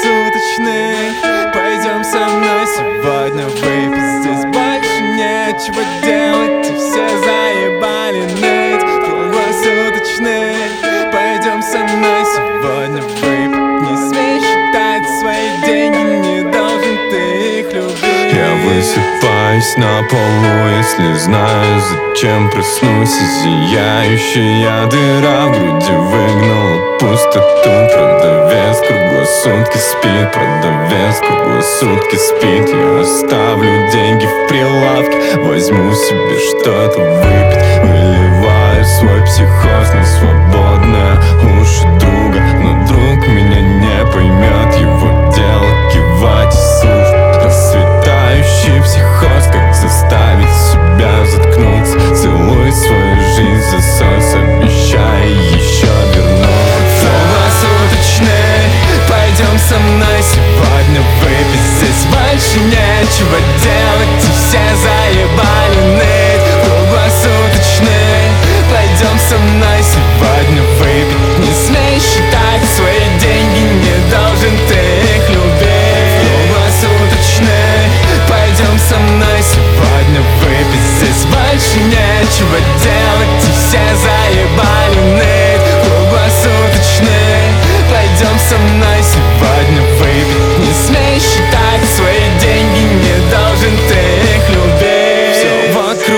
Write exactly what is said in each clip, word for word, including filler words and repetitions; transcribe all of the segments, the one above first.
круглосуточный. Пойдем со мной сегодня выпить, здесь больше нечего делать, и все заебали ныть. Круглосуточный. Пойдем со мной сегодня выпить, не смей считать свои деньги, не должен ты их любить. Я высыпаюсь на полу, если знаю, зачем проснусь. И зияющая дыра в груди выгнала пустоту. Продавец круглосутки спит, продавец круглосутки спит. Я оставлю деньги в прилавке, возьму себе что-то выпить. Выливаю свой психоз на свободное уши друга, но друг меня не поймет, его дело кивать и слушать. Расцветающий психоз, как заставить себя заткнуться. Целуй свою жизнь засос, обещай еще вернуться. Круглосуточный. Пойдем со мной сегодня выпить, здесь больше нечего делать, и все заебали ныть. Круглосуточный. Пойдем со мной сегодня выпить, не смей считать свои деньги, не должен ты их любить. Круглосуточный. Пойдем со мной сегодня выпить, здесь больше нечего делать, и все заебали ныть. Круглосуточный. Пойдем со мной сегодня выпить, не смей считать свои деньги, не должен ты их любить. Все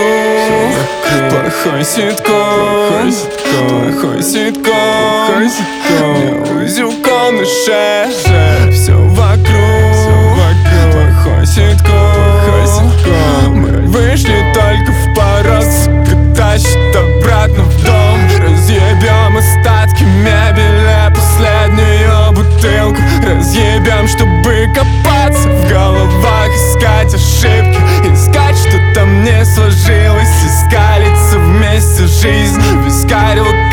вокруг плохой ситком, плохой ситком, мне узелком на шее. Все вокруг плохой ситком. Мы вышли только в парад, тащит обратно в дом. Разъебем остатки мебели, последнюю бутылку разъебем, чтобы копаться в головах, искать ошибки, искать, что там не сложилось, искалиться вместе жизнь. Вискарь вот